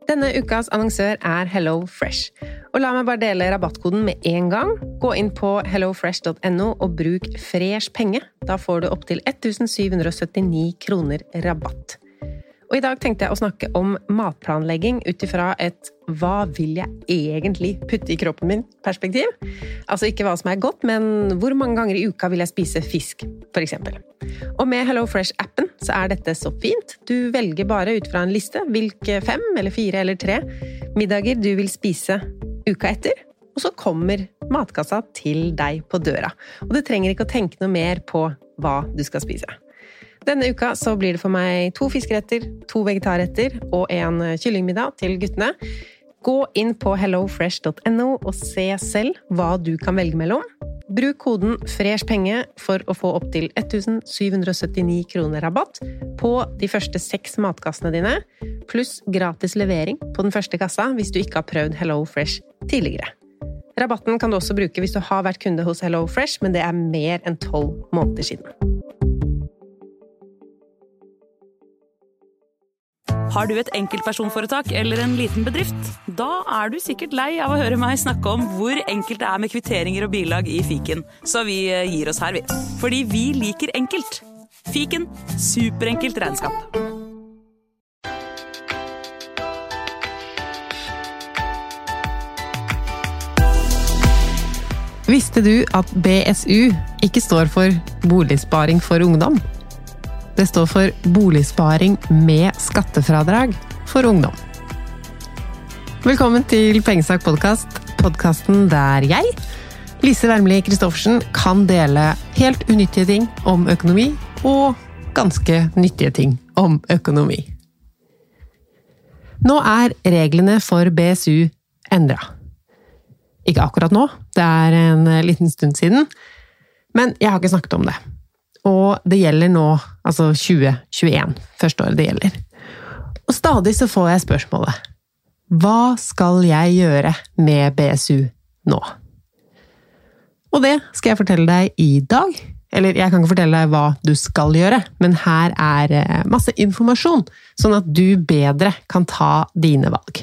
Denne ukas annonsør Hello Fresh. Og la meg bare dele rabattkoden med en gang. Gå inn på hellofresh.no og bruk fresh penge. Da får du opp til 1779 kroner rabatt. Og i dag tenkte jeg å snakke om matplanlegging utifra et hva vil jeg egentlig putte i kroppen min perspektiv. Altså ikke hva som godt, men hvor mange ganger i uka vil jeg spise fisk, for eksempel. Og med HelloFresh-appen så dette så fint. Du velger bare ut fra en liste hvilke 5 eller 4 eller 3 middager du vil spise uka etter, og så kommer matkassa til deg på døra. Og du trenger ikke å tenke noe mer på hva du skal spise. Denne uka så blir det for meg 2 fiskeretter, 2 vegetarretter og en kyllingmiddag til guttene. Gå inn på hellofresh.no og se selv hva du kan velge mellom. Bruk koden FRESHPENGE for å få opp til 1779 kroner rabatt på de første 6 matkassene dine, pluss gratis levering på den første kassa hvis du ikke har prøvd HelloFresh tidligere. Rabatten kan du også bruke hvis du har vært kunde hos HelloFresh, men det mer enn 12 måneder siden. Har du et enkeltpersonforetak eller en liten bedrift? Da du sikkert lei av å høre meg snakke om hvor enkelt det med kvitteringer og bilag i fiken. Så vi gir oss her, vi. Fordi vi liker enkelt. Fiken, superenkelt regnskap. Visste du at BSU ikke står for Boligsparing for ungdom? Det står for Boligsparing med skattefradrag for ungdom. Velkommen til Pengesak podcast, podcasten der jeg, Lise Wermli Kristoffersen, kan dele helt unyttige ting om økonomi og ganske nyttige ting om økonomi. Nå reglene for BSU endret. Ikke akkurat nå, det en liten stund siden, men jeg har ikke snakket om det. Og det gjelder nå, altså 2021, første året det gjelder. Og stadig så får jeg spørsmålet, hva skal jeg gjøre med BSU nå? Og det skal jeg fortelle deg i dag. Eller jeg kan ikke fortelle deg hva du skal gjøre, men her masse informasjon, sånn at du bedre kan ta dine valg.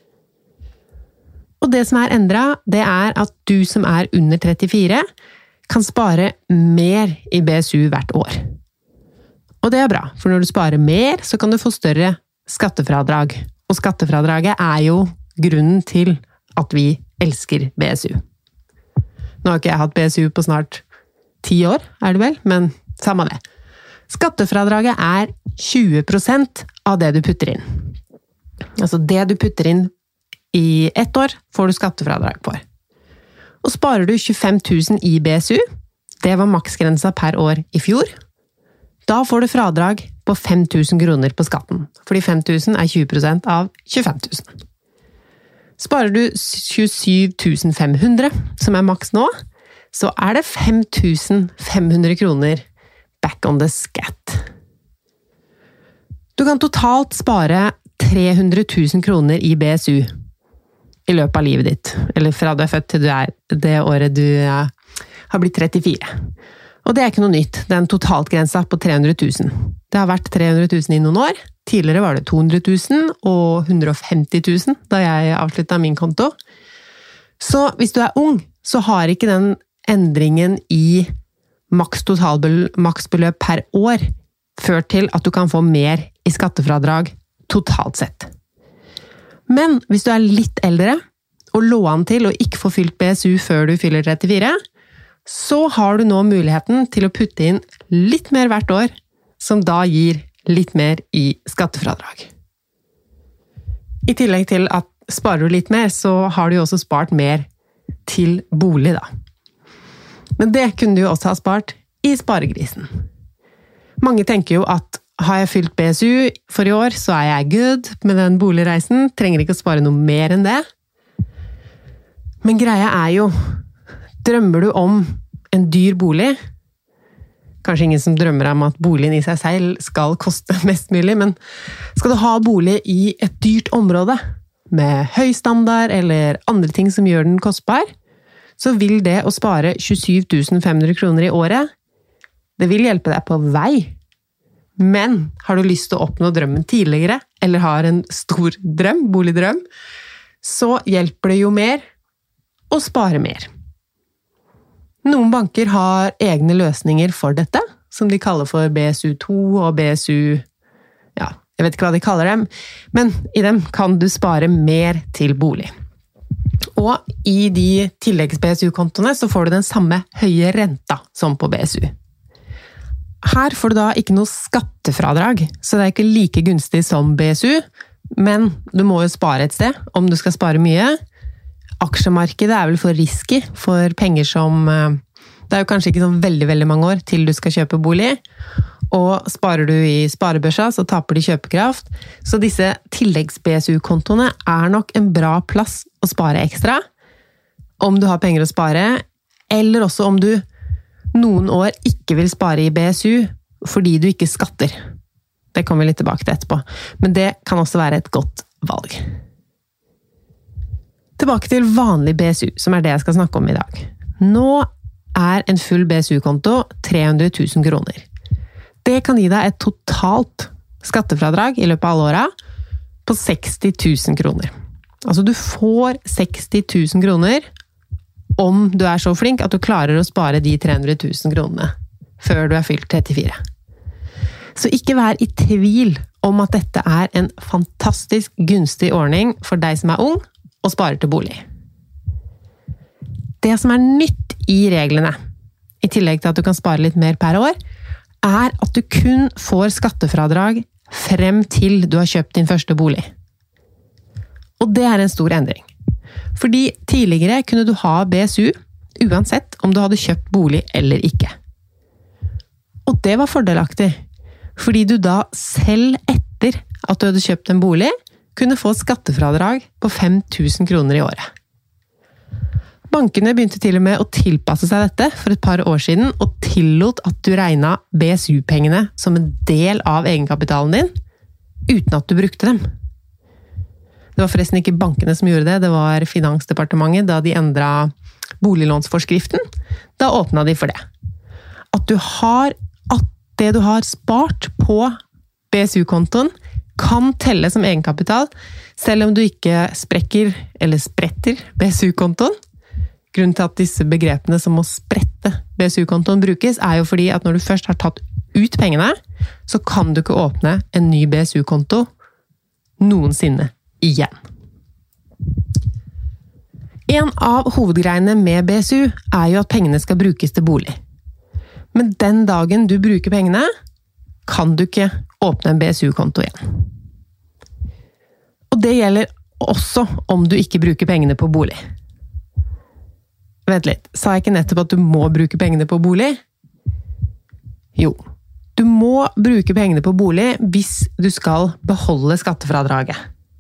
Og det som endret, det at du som under 34, kan spare mer i BSU hvert år. Og det bra, for når du sparer mer, så kan du få større skattefradrag. Og skattefradraget jo grunnen til at vi elsker BSU. Nå har ikke jeg hatt BSU på snart 10 år, det vel? Men samme det. Skattefradraget 20% av det du putter inn. Altså det du putter inn i 1 år, får du skattefradrag på. Og sparer du 25 000 i BSU, det var maksgrensa per år i fjor, da får du fradrag på 5 000 kroner på skatten, fordi 5 000 20% av 25 000. Sparer du 27 500, som maks nå, så det 5 500 kroner back on the scat. Du kan totalt spare 300 000 kroner i BSU, i løpet av livet ditt, eller fra du født til du det året du har blitt 34. Og det ikke noe nytt, det en totaltgrensa på 300 000. Det har vært 300 000 i noen år, tidligere var det 200 000 og 150 000 da jeg avsluttet min konto. Så hvis du ung, så har ikke den endringen i maksbeløp per år ført til at du kan få mer i skattefradrag totalt sett. Men hvis du litt eldre, og lå an til å ikke få fylt BSU før du fyller 34, så har du nå muligheten til å putte inn litt mer hvert år, som da gir litt mer i skattefradrag. I tillegg til at sparer du litt mer, så har du jo også spart mer til bolig da. Men det kunne du jo også ha spart i sparegrisen. Mange tenker jo at har jeg fylt BSU for i år, så jeg good med den boligreisen, trenger ikke å spare noe mer enn det. Men greia jo, drømmer du om en dyr bolig? Kanskje ingen som drømmer om at boligen i seg selv skal koste mest mulig, men skal du ha bolig i et dyrt område, med høy standard eller andre ting som gjør den kostbar, så vil det å spare 27 500 kroner i året, det vil hjelpe deg på vei. Men har du lyst til å oppnå drømmen tidligere, eller har en stor drøm, boligdrøm, så hjelper det jo mer å spare mer. Noen banker har egne løsninger for dette, som de kaller for BSU2 og BSU, ja, jeg vet ikke hva de kaller dem, men i dem kan du spare mer til bolig. Og i de tilleggs-BSU-kontoene så får du den samme høye renta som på BSU. Her får du da ikke noe skattefradrag, så det er ikke like gunstig som BSU, men du må jo spare et sted om du skal spare mye. Aksjemarkedet er vel for risky for penger som... Det er jo kanskje ikke sånn veldig mange år til du skal kjøpe bolig, og sparer du i sparebørsa, så taper de kjøpekraft. Så disse tilleggs-BSU-kontoene er nok en bra plass å spare ekstra, om du har penger å spare, eller også om du noen år ikke vil spare i BSU, fordi du ikke skatter. Det kommer vi litt tilbake til etterpå, men det kan også være et godt valg. Tilbake til vanlig BSU, som er det jeg skal snakke om i dag. Nå er en full BSU-konto 300 000 kroner. Det kan gi deg et totalt skattefradrag i løpet av alle åra på 60 000 kroner. Altså du får 60 000 kroner om du er så flink at du klarer å spare de 300 000 kronene før du er fylt 34. Så ikke vær i tvil om at dette er en fantastisk gunstig ordning for deg som er ung og sparer til bolig. Det som er nytt i reglene, i tillegg til at du kan spare litt mer per år, er at du kun får skattefradrag frem til du har kjøpt din første bolig. Og det er en stor endring. Fordi tidligere kunne du ha BSU uansett om du hadde kjøpt bolig eller ikke. Og det var fordelaktig, fordi du da selv etter at du hadde kjøpt en bolig, kunne få skattefradrag på 5 000 kroner i året. Bankene begynte til og med å tilpasse seg dette for et par år siden, og tillot at du regnet BSU-pengene som en del av egenkapitalen din, uten at du brukte dem. Det var forresten ikke bankene som gjorde det, det var Finansdepartementet da de endret boliglånsforskriften. Da åpnet de for det. At det du har spart på BSU-kontoen kan telle som egenkapital, selv om du ikke sprekker eller spretter BSU-kontoen. Grunnen til at disse begrepene som å sprette BSU-kontoen brukes, er jo fordi at når du først har tatt ut pengene, så kan du ikke åpne en ny BSU-konto noensinne igjen. En av hovedgreiene med BSU er jo at pengene skal brukes til bolig. Men den dagen du bruker pengene, kan du ikke åpne en BSU-konto igjen. Og det gjelder også om du ikke bruker pengene på bolig. Vent litt, sa jeg ikke nettopp at du må bruke pengene på bolig? Jo, du må bruke pengene på bolig hvis du skal beholde skattefradraget.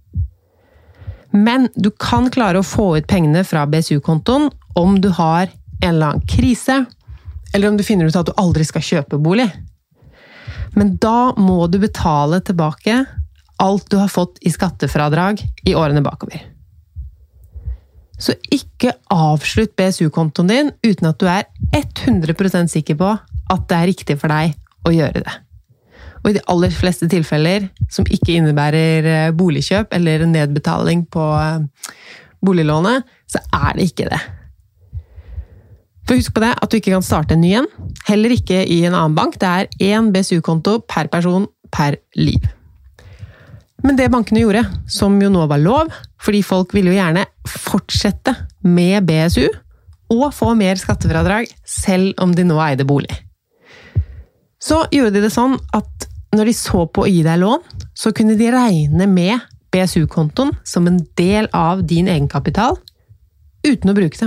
Men du kan klare å få ut pengene fra BSU-kontoen om du har en eller annen krise, eller om du finner ut at du aldri skal kjøpe bolig. Men da må du betale tilbake alt du har fått i skattefradrag i årene bakover. Så ikke avslutt BSU-kontoen din uten at du er 100% sikker på at det er riktig for deg å gjøre det. Og i de aller fleste tilfeller som ikke innebærer boligkjøp eller nedbetaling på boliglånet, så er det ikke det. For husk på det at du ikke kan starte en ny en, heller ikke i en annen bank. Det er én BSU-konto per person per liv. Men det bankene gjorde, som jo nå var lov, fordi folk ville jo gjerne fortsette med BSU og få mer skattefradrag, selv om de nå eide bolig. Så gjorde de det sånn at når de så på å gi deg lån, så kunne de regne med BSU-kontoen som en del av din egenkapital, uten å bruke dem.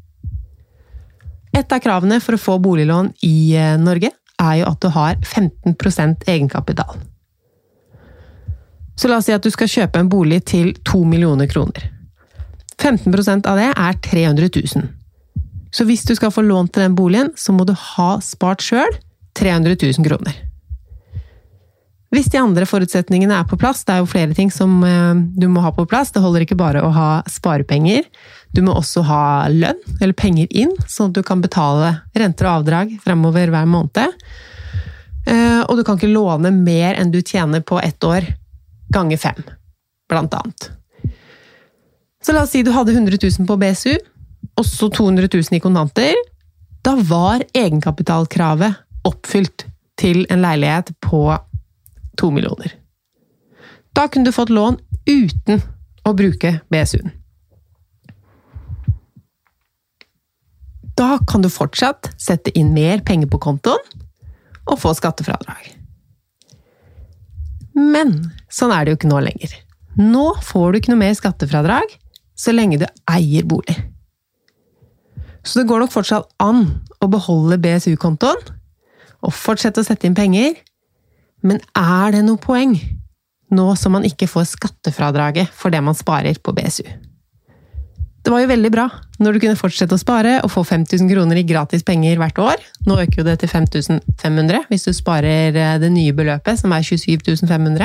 Et av kravene for å få boliglån i Norge er jo at du har 15% egenkapital. Så la oss si at du skal kjøpe en bolig til 2 millioner kroner. 15% av det er 300 000. Så hvis du skal få lån til den boligen, så må du ha spart selv 300 000 kroner. Hvis de andre forutsetningene er på plass, det er jo flere ting som du må ha på plass. Det holder ikke bare å ha sparepenger. Du må også ha lønn, eller penger inn, sånn at du kan betale renter og avdrag fremover hver måned. og du kan ikke låne mer enn du tjener på 1 år, ganger 5, blant annet. Så la oss si du hadde 100 000 på BSU, og så 200 000 i kontanter. Da var egenkapitalkravet oppfylt til en leilighet på 2 millioner. Da kunne du fått lån uten å bruke BSU-en. Da kan du fortsatt sette inn mer penger på kontoen og få skattefradrag. Men sånn er det jo ikke nå lenger. Nå får du ikke noe mer skattefradrag så lenge du eier bolig. Så det går nok fortsatt an å beholde BSU-kontoen og fortsette å sette inn penger, men er det noe poeng nå som man ikke får skattefradraget for det man sparer på BSU? Det var jo veldig bra når du kunne fortsette å spare og få 5 000 kroner i gratis penger hvert år. Nå øker jo det til 5 500 hvis du sparer det nye beløpet, som er 27 500.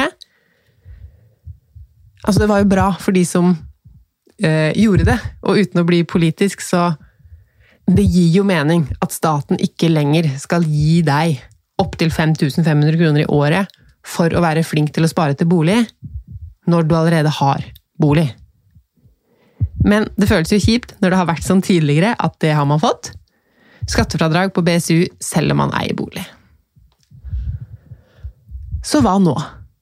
Altså det var jo bra for de som gjorde det, og uten å bli politisk, så det gir jo mening at staten ikke lenger skal gi deg opp til 5 500 kroner i året for å være flink til å spare til bolig, når du allerede har bolig. Men det føles jo kjipt når det har vært sånn tidligere at det har man fått. Skattefradrag på BSU selv om man eier bolig. Så hva nå?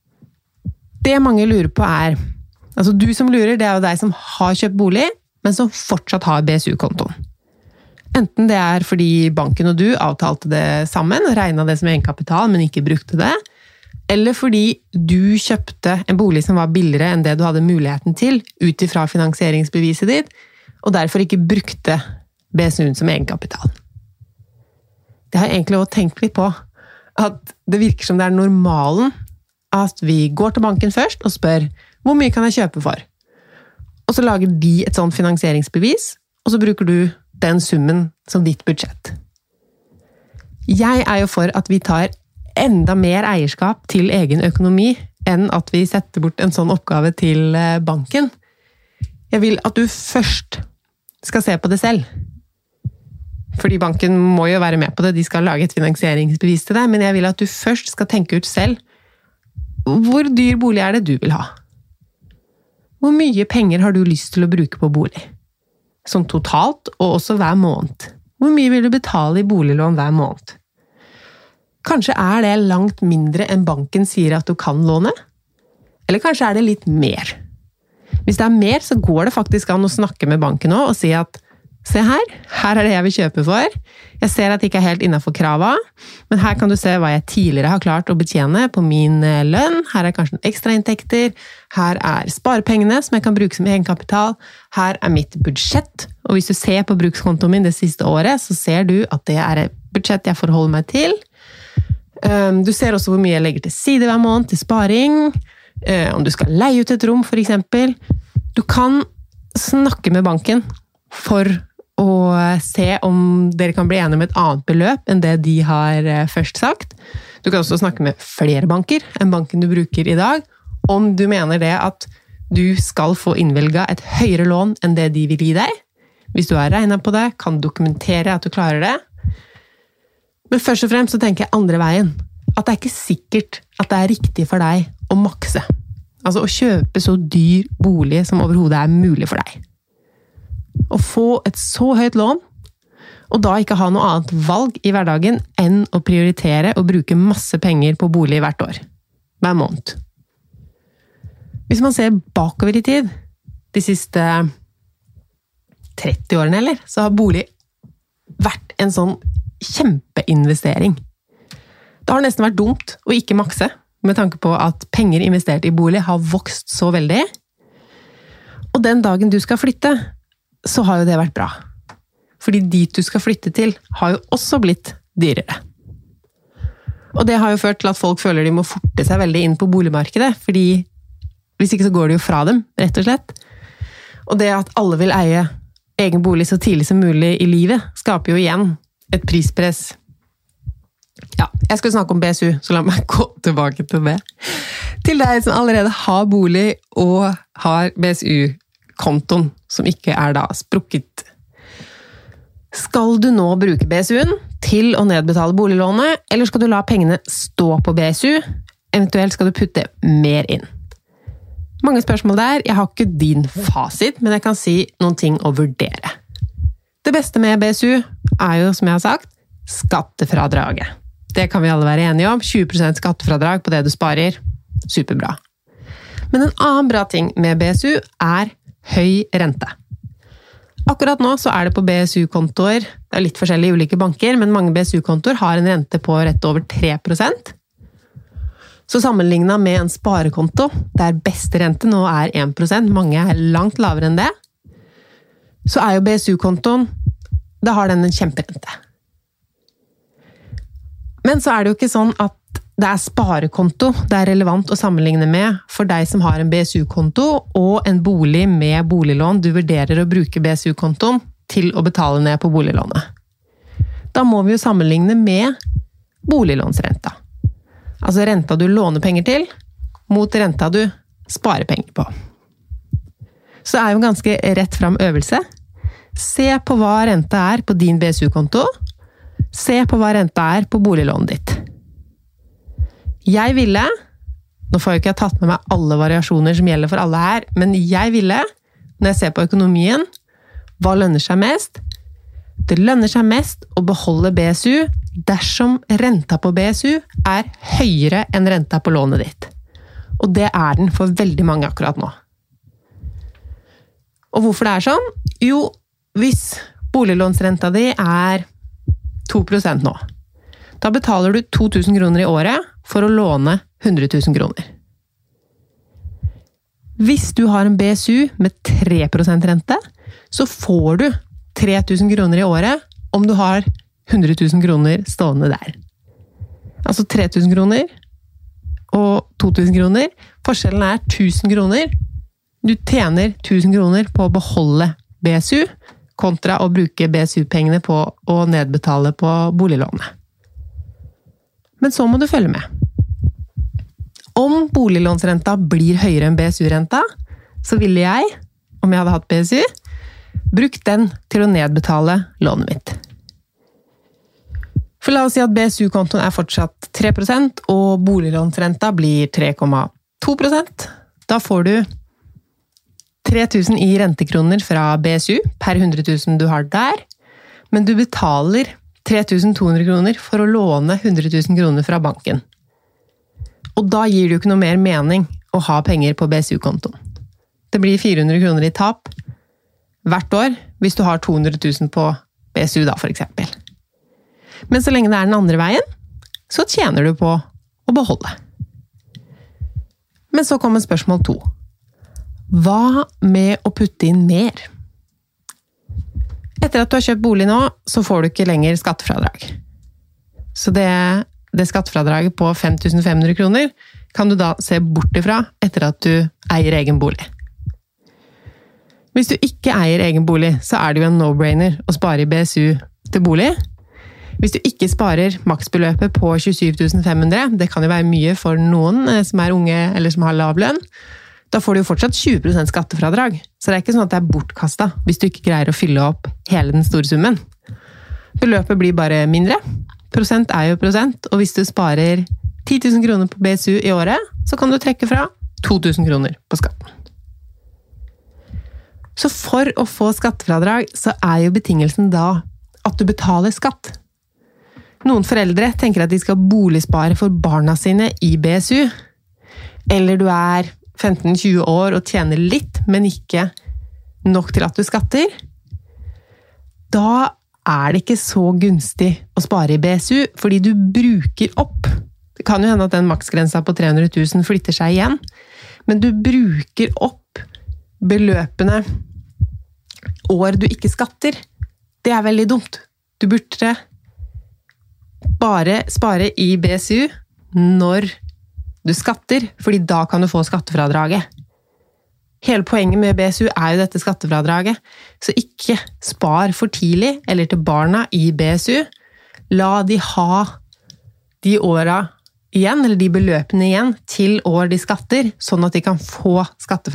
Det mange lurer på er, altså du som lurer, det er jo deg som har kjøpt bolig, men som fortsatt har BSU-kontoen. Enten det er fordi banken og du avtalte det sammen og regnet det som egenkapital, men ikke brukte det, eller fordi du kjøpte en bolig som var billigere enn det du hadde muligheten til ut ifra finansieringsbeviset ditt, og derfor ikke brukte BSU-en som egenkapital. Det har jeg egentlig også tenkt litt på, at det virker som det er normalen at vi går til banken først og spør hvor mye kan jeg kjøpe for? Og så lager de et sånt finansieringsbevis, og så bruker du den summen som ditt budsjett. Jeg er jo for at vi tar enda mer eierskap til egen økonomi enn at vi setter bort en sånn oppgave til banken. Jeg vil at du først skal se på det selv. Fordi banken må jo være med på det, de skal lage et finansieringsbevis til deg, men jeg vil at du først skal tenke ut selv hvor dyr bolig er det du vil ha. Hvor mye penger har du lyst til å bruke på bolig? Sånn totalt, og også hver måned. Hvor mye vil du betale i boliglån hver måned? Kanskje er det langt mindre enn banken sier at du kan låne? Eller kanskje er det litt mer? Hvis det er mer, så går det faktisk an å snakke med banken nå og si at se her er det jeg vil kjøpe for. Jeg ser at det ikke er helt innenfor kravet, men her kan du se hva jeg tidligere har klart å betjene på min lønn. Her er kanskje noen ekstrainntekter. Her er sparepengene som jeg kan bruke som egenkapital. Her er mitt budsjett. Og hvis du ser på brukskontoen min det siste året, så ser du at det er et budsjett jeg forholder meg til. Du ser også hvor mye jeg legger til side hver måned til sparing, om du skal leie ut et rom for eksempel. Du kan snakke med banken for å se om dere kan bli enige om et annet beløp enn det de har først sagt. Du kan også snakke med flere banker enn banken du bruker i dag, om du mener det at du skal få innvelget et høyere lån enn det de vil gi deg. Hvis du har regnet på det, kan dokumentere at du klarer det. Men først og fremst så tenker jeg andre veien. At det er ikke sikkert at det er riktig for deg å makse. Altså å kjøpe så dyr bolig som overhodet er mulig for deg. Å få et så høyt lån, og da ikke ha noe annet valg i hverdagen enn å prioritere og bruke masse penger på bolig hvert år. Hver måned. Hvis man ser bakover i tid, de siste 30 årene eller, så har bolig vært en sånn kjempeinvestering. Det har nesten vært dumt å ikke makse, med tanke på at penger investert i bolig har vokst så veldig. Og den dagen du skal flytte, så har jo det vært bra. Fordi dit du skal flytte til, har jo også blitt dyrere. Og det har jo ført til at folk føler de må forte seg veldig inn på boligmarkedet, fordi hvis ikke så går det jo fra dem, rett og slett. Og det at alle vil eie egen bolig så tidlig som mulig i livet, skaper jo igjen et prispress. Ja, jeg skal snakke om BSU, så la meg gå tilbake til det. Til deg som allerede har bolig og har BSU-kontoen, som ikke er da sprukket. Skal du nå bruke BSU-en til å nedbetale boliglånet, eller skal du la pengene stå på BSU? Eventuelt skal du putte mer inn. Mange spørsmål der. Jeg har ikke din fasit, men jeg kan si noen ting å vurdere. Det beste med BSU er jo, som jeg har sagt, skattefradraget. Det kan vi alle være enige om. 20% skattefradrag på det du sparer. Superbra. Men en annen bra ting med BSU er høy rente. Akkurat nå så er det på BSU-kontoer, det er litt forskjellige i ulike banker, men mange BSU-kontoer har en rente på rett over 3%. Så sammenlignet med en sparekonto, der beste rente nå er 1%, mange er langt lavere enn det, så er jo BSU-kontoen, da har den en kjemperente. Men så er det jo ikke sånn at det er sparekonto det er relevant å sammenligne med for deg som har en BSU-konto og en bolig med boliglån du vurderer å bruke BSU-kontoen til å betale ned på boliglånet. Da må vi jo sammenligne med boliglånsrenta. Altså renta du låner penger til, mot renta du sparer penger på. Så det er jo en ganske rett frem øvelse. Se på hva renta er på din BSU-konto. Se på hva renta er på boliglånet ditt. Jeg ville, nå får jeg ikke tatt med meg alle variasjoner som gjelder for alle her, men jeg ville, når jeg ser på økonomien, hva lønner seg mest? Det lønner seg mest å beholde BSU dersom renta på BSU er høyere enn renta på lånet ditt. Og det er den for veldig mange akkurat nå. Og hvorfor det er sånn? Jo, hvis boliglånsrenta di er 2% nå, da betaler du 2000 kroner i året for å låne 100 000 kroner. Hvis du har en BSU med 3% rente, så får du 3000 kroner i året om du har 100 000 kroner stående der. Altså 3000 kroner og 2000 kroner. Forskjellen er 1000 kroner. Du tjener 1000 kroner på å beholde BSU, kontra å bruke BSU-pengene på å nedbetale på boliglånet. Men så må du følge med. Om boliglånsrenta blir høyere enn BSU-renta, så ville jeg, om jeg hadde hatt BSU, brukt den til å nedbetale lånet mitt. For la oss si at BSU-kontoen er fortsatt 3%, og boliglånsrenta blir 3,2%. Da får du 3000 i rentekroner fra BSU per 100 000 du har der, men du betaler 3200 kroner for å låne 100 000 kroner fra banken. Og da gir det jo ikke noe mer mening å ha penger på BSU-kontoen. Det blir 400 kroner i tap hvert år hvis du har 200 000 på BSU da, for eksempel. Men så lenge det er den andre veien, så tjener du på å beholde. Men så kommer spørsmål 2. Hva med å putte inn mer? Etter at du har kjøpt bolig nå, så får du ikke lenger skattefradrag. Så det skattefradraget på 5500 kroner kan du da se bort ifra etter at du eier egen bolig. Hvis du ikke eier egen bolig, så er det jo en no-brainer å spare i BSU til bolig. Hvis du ikke sparer maksbeløpet på 27 500, det kan jo være mye for noen som er unge eller som har lav lønn, da får du jo fortsatt 20% skattefradrag. Så det er ikke sånn at det er bortkastet hvis du ikke greier å fylle opp hele den store summen. Beløpet blir bare mindre. Prosent er jo prosent, og hvis du sparer 10 000 kroner på BSU i året, så kan du trekke fra 2000 kroner på skatten. Så for å få skattefradrag, så er jo betingelsen da at du betaler skatt. Noen foreldre tenker at de skal boligspare for barna sine i BSU, eller du er 15-20 år og tjener litt, men ikke nok til at du skatter. Da er det ikke så gunstig å spare i BSU, fordi du bruker opp. Det kan jo hende at den maksgrensa på 300 000 flytter seg igjen, men du bruker opp beløpene år du ikke skatter. Det er veldig dumt. Du burde bare spare i BSU når du skatter, fordi da kan du få skattefradraget. Hele poenget med BSU er jo dette skattefradraget, så ikke spar for tidlig eller til barna i BSU. La de ha de åra igjen, eller de beløpene igjen, til år de skatter, sånn at de kan få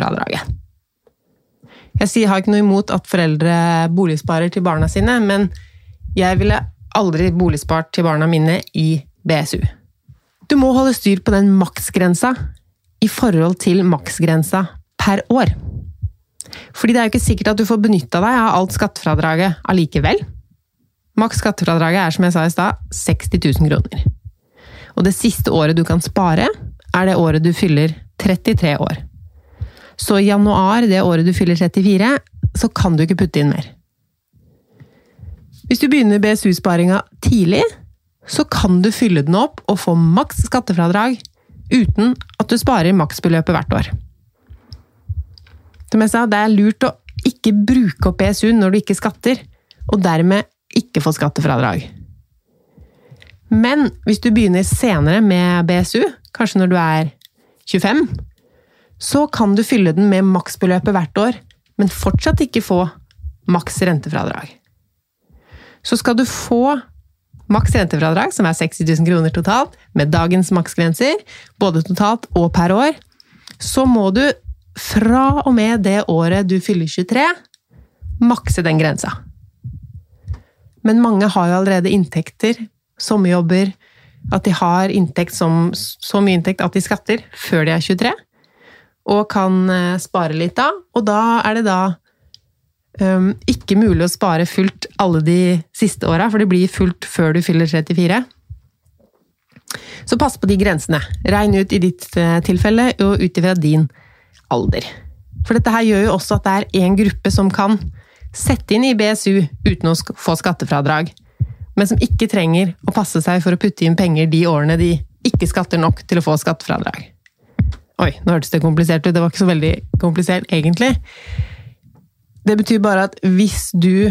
skattefradraget. Jeg har ikke noe imot at foreldre boligsparer til barna sine, men Jeg ville aldri boligspart til barna mine i BSU. Du må holde styr på den maksgrensa i forhold til maksgrensa per år. Fordi det jo ikke sikkert at du får benyttet deg av alt skattefradraget allikevel. Maks skattefradraget som jeg sa i stad, 60 000 kroner. Og det siste året du kan spare, det året du fyller 33 år. Så i januar, det året du fyller 34, så kan du ikke putte inn mer. Hvis du begynner BSU-sparinga tidlig, så kan du fylle den opp og få maks skattefradrag uten at du sparer maksbeløpet hvert år. Som jeg sa, det lurt å ikke bruke opp BSU når du ikke skatter, og dermed ikke få skattefradrag. Men hvis du begynner senere med BSU, kanskje når du 25, så kan du fylle den med maksbeløpet hvert år, men fortsatt ikke få maks rentefradrag. Så skal du få maks rentefradrag, som 60 000 kroner totalt, med dagens maksgrenser, både totalt og per år, så må du fra og med det året du fyller 23, makse den grensa. Men mange har jo allerede inntekter, sommerjobber, at de har inntekt så mye inntekt at de skatter før de 23, og kan spare litt da, og da det da ikke mulig å spare fullt alle de siste årene, for det blir fullt før du fyller 34. Så pass på de grensene. Regn ut i ditt tilfelle, og ut ifra din alder. For dette her gjør jo også at det en gruppe som kan sette inn i BSU uten å få skattefradrag, men som ikke trenger å passe seg for å putte inn penger de årene de ikke skatter nok til å få skattefradrag. Oi, nå hørtes det komplisert ut. Det var ikke så veldig komplisert egentlig. Det betyr bare at hvis du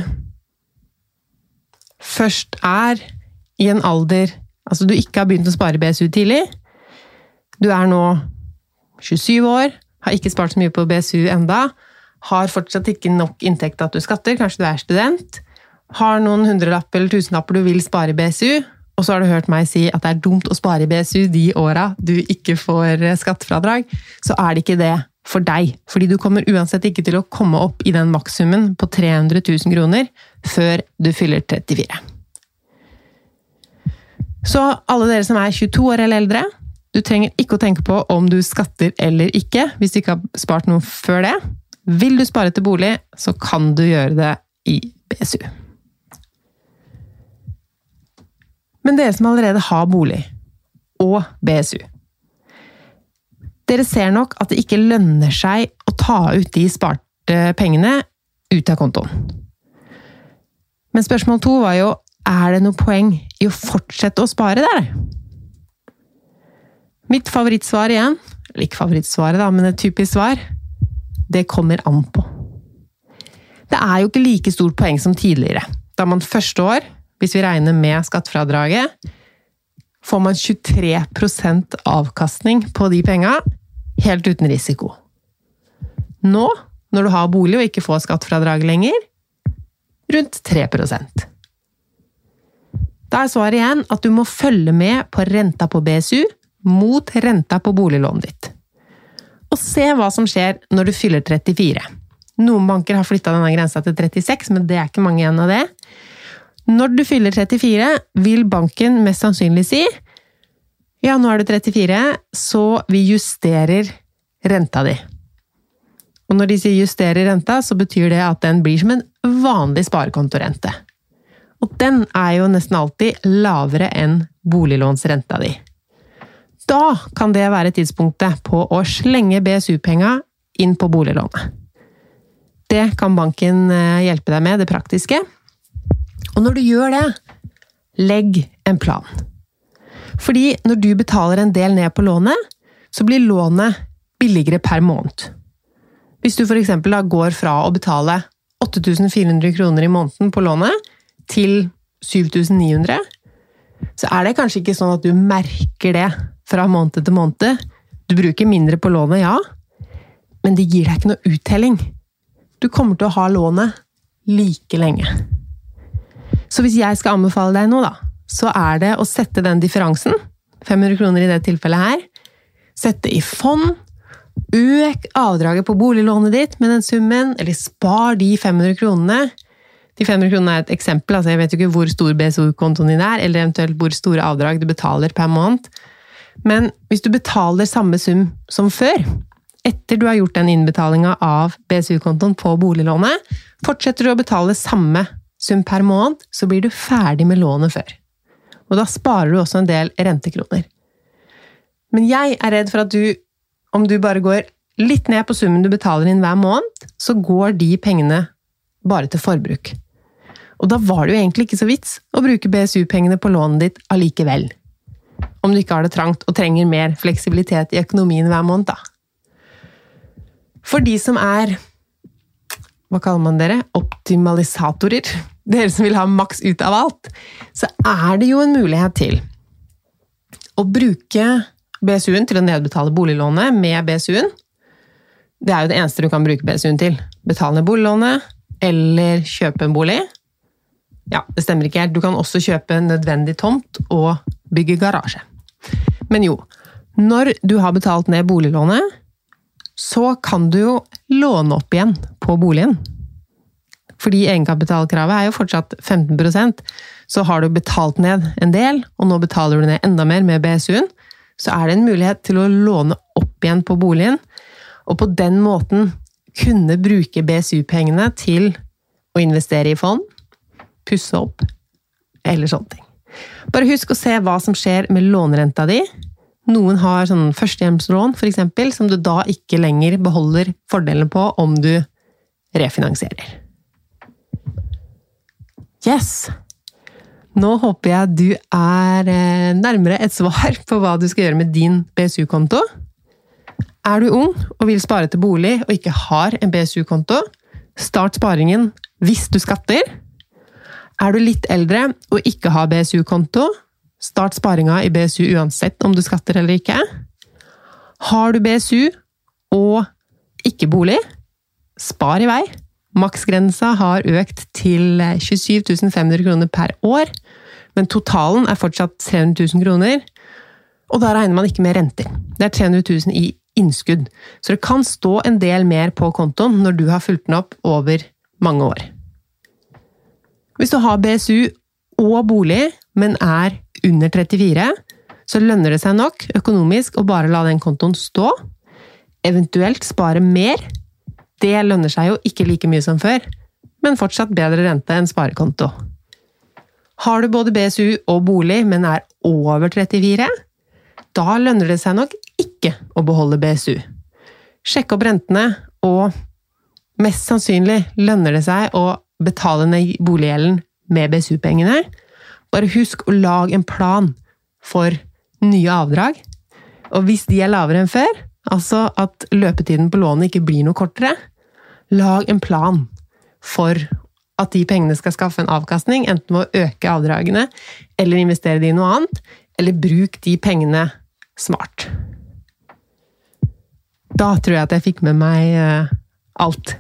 først i en alder, altså du ikke har begynt å spare BSU tidlig, du nå 27 år, har ikke spart så mye på BSU enda, har fortsatt ikke nok inntekt at du skatter, kanskje du student, har noen hundrelapper eller tusenlapper du vil spare i BSU, og så har du hørt meg si at det dumt å spare i BSU de årene du ikke får skattefradrag, så det ikke det for deg, fordi du kommer uansett ikke til å komme opp i den makssummen på 300 000 kroner før du fyller 34. Så alle dere som 22 år eller eldre, du trenger ikke å tenke på om du skatter eller ikke, hvis du ikke har spart noe før det. Vil du spare til bolig, så kan du gjøre det i BSU. Men dere som allerede har bolig og BSU, dere ser nok at det ikke lønner seg å ta ut de sparte pengene ut av kontoen. Men spørsmål 2 var jo, det noe poeng i å fortsette å spare der? Mitt favorittsvar igjen, eller ikke favorittsvaret da, men et typisk svar, det kommer an på. Det jo ikke like stort poeng som tidligere. Da man første år, hvis vi regner med skattefradraget, får man 23% avkastning på de pengene, helt uten risiko. Nå, når du har bolig og ikke får skattefradrag lenger, rundt 3%. Da svaret igjen at du må følge med på renta på BSU mot renta på boliglånet ditt. Og se hva som skjer når du fyller 34. Noen banker har flyttet denne grensa til 36, men det ikke mange igjen av det. Når du fyller 34, vil banken mest sannsynlig si ja, nå du 34, så vi justerer renta di. Og når de sier justerer renta, så betyr det at den blir som en vanlig sparekontorente. Og den jo nesten alltid lavere enn boliglånsrenta di. Da kan det være tidspunktet på å slenge BSU-penga inn på boliglånet. Det kan banken hjelpe deg med, det praktiske. Og når du gjør det, legg en plan. Fordi når du betaler en del ned på lånet, så blir lånet billigere per måned. Hvis du for eksempel da går fra å betale 8.400 kroner i måneden på lånet til 7.900, så det kanskje ikke sånn at du merker det fra måned til måned. Du bruker mindre på lånet, ja, men det gir deg ikke noe uttelling. Du kommer til å ha lånet like lenge. Så hvis jeg skal anbefale deg nå da, så det å sette den differansen, 500 kroner i det tilfellet her, sette i fond, øk avdraget på boliglånet ditt med den summen, eller spar de 500 kronene. De 500 kronene er et eksempel, altså jeg vet jo ikke hvor stor BSU-kontoen din er, eller eventuelt hvor store avdrag du betaler per måned. Men hvis du betaler samme sum som før, etter du har gjort den innbetalingen av BSU-kontoen på boliglånet, fortsetter du å betale samme sum per måned, så blir du ferdig med lånet før. Og da sparer du også en del rentekroner. Men jeg er redd for at om du bare går litt ned på summen du betaler inn hver måned, så går de pengene bare til forbruk. Og da var det jo egentlig ikke så vits å bruke BSU-pengene på lånet ditt allikevel. Om du ikke har det trangt og trenger mer fleksibilitet i økonomien hver måned, da. For de som er, hva kaller man dere? Optimalisatorer. Dere som vil ha maks ut av alt. Så er det jo en mulighet til å bruke BSU-en til å nedbetale boliglånet med BSU-en. Det er jo det eneste du kan bruke BSU-en til. Betale ned boliglånet, eller kjøpe en bolig. Ja, det stemmer ikke helt. Du kan også kjøpe en nødvendig tomt og bygge garasje. Men jo, når du har betalt ned boliglånet, så kan du jo låne opp igjen på boligen. Fordi egenkapitalkravet er jo fortsatt 15%, så har du betalt ned en del, og nå betaler du ned enda mer med BSU-en, så er det en mulighet til å låne opp igjen på boligen, og på den måten kunne bruke BSU-pengene til å investere i fond, pusse opp, eller sånne ting. Bare husk å se hva som skjer med lånerenta di. Noen har sånn førstehjemslån, for eksempel, som du da ikke lenger beholder fordelene på om du refinansierer. Yes! Nå håper jeg du er nærmere et svar på hva du skal gjøre med din BSU-konto. Er du ung og vil spare til bolig og ikke har en BSU-konto, start sparingen hvis du skatter. Er du litt eldre og ikke har BSU-konto, start sparingen i BSU uansett om du skatter eller ikke. Har du BSU og ikke bolig, spar i vei. Maksgrensa har økt til 27 500 kroner per år, men totalen er fortsatt 300 000 kroner, og da regner man ikke med renter. Det er 300 000 i innskudd, så det kan stå en del mer på kontoen når du har fulgt den opp over mange år. Hvis du har BSU og bolig, men er under 34, så lønner det seg nok økonomisk å bare la den kontoen stå, eventuelt spare mer. Det lønner seg jo ikke like mye som før, men fortsatt bedre rente enn sparekonto. Har du både BSU og bolig, men er over 34, da lønner det seg nok ikke å beholde BSU. Sjekk opp rentene, og mest sannsynlig lønner det seg å betale ned boliggjelden med BSU-pengene. Bare husk å lage en plan for nye avdrag, og hvis de er lavere enn før, altså at løpetiden på lånet ikke blir noe kortere, lag en plan for at de pengene skal skaffe en avkastning, enten ved å øke avdragene, eller investere de i noe annet, eller bruk de pengene smart. Da tror jeg at jeg fikk med meg alt.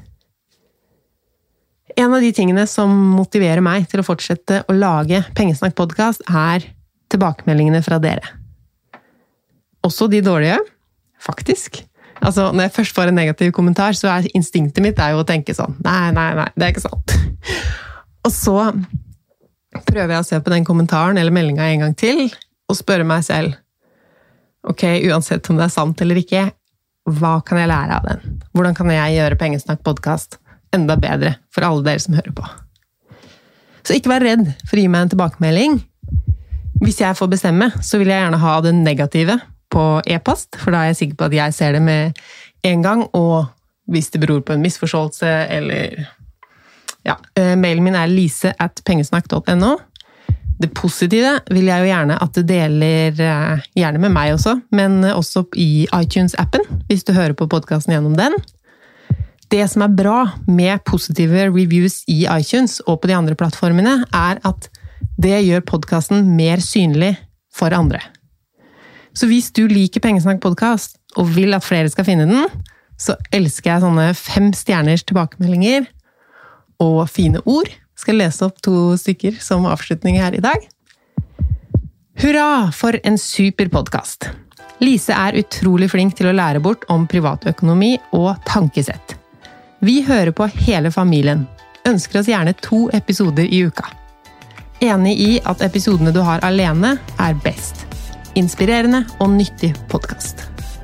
En av de tingene som motiverer meg til å fortsette å lage Pengesnakk-podcast er tilbakemeldingene fra dere. Også de dårlige, faktisk. Altså, når jeg først får en negativ kommentar, så er instinktet mitt jo å tenke sånn, nei, det er ikke sant. Og så prøver jeg å se på den kommentaren eller meldingen en gang til, og spørre meg selv, ok, uansett om det er sant eller ikke, hva kan jeg lære av den? Hvordan kan jeg gjøre Pengesnakk-podcast enda bedre for alle dere som hører på? Så ikke vær redd for å gi meg en tilbakemelding. Hvis jeg får bestemme, så vil jeg gjerne ha det negative på e-post, for da er jeg sikker på at jeg ser det med en gang, og hvis det beror på en misforståelse, eller ja, mailen min er lise@pengesnakk.no. Det positive vil jeg jo gjerne at du deler, gjerne med meg også, men også i iTunes-appen, hvis du hører på podcasten gjennom den. Det som er bra med positive reviews i iTunes og på de andre plattformene, er at det gjør podcasten mer synlig for andre. Så hvis du liker Pengesnakk-podcast og vil at flere skal finne den, så elsker jeg sånne 5 stjerners tilbakemeldinger og fine ord. Skal lese opp 2 stykker som avslutning her i dag. Hurra for en super podcast! Lise er utrolig flink til å lære bort om privatøkonomi og tankesett. Vi hører på hele familien. ønsker oss gjerne 2 episoder i uka. Enig i at episodene du har alene best. Inspirerende og nyttig podcast.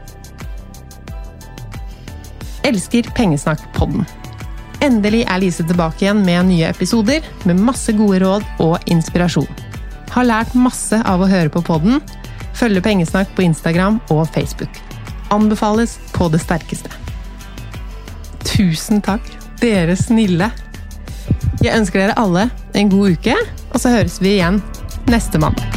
Elsker Pengesnakk-podden. Endelig Lise tilbake igjen med nye episoder, med masse gode råd og inspirasjon. Har lært masse av å høre på podden. Følge Pengesnakk på Instagram og Facebook. Anbefales på det sterkeste. Tusen takk, dere snille. Jeg ønsker dere alle en god uke, og så høres vi igjen neste mandag.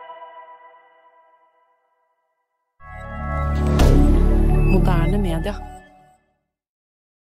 Moderne media.